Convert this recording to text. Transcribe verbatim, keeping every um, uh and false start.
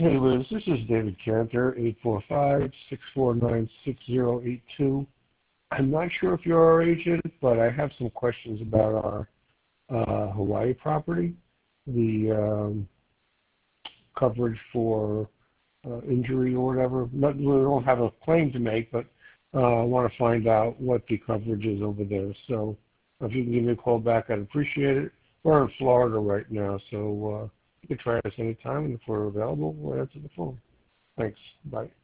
Hey Liz, this is David Cantor, eight four five, six four nine, six zero eight two. I'm not sure if you're our agent, but I have some questions about our uh, Hawaii property, the um, coverage for uh, injury or whatever. Not, we don't have a claim to make, but uh, I want to find out what the coverage is over there. So if you can give me a call back, I'd appreciate it. We're in Florida right now, so uh, you can try us anytime, and if we're available, we'll answer the phone. Thanks. Bye.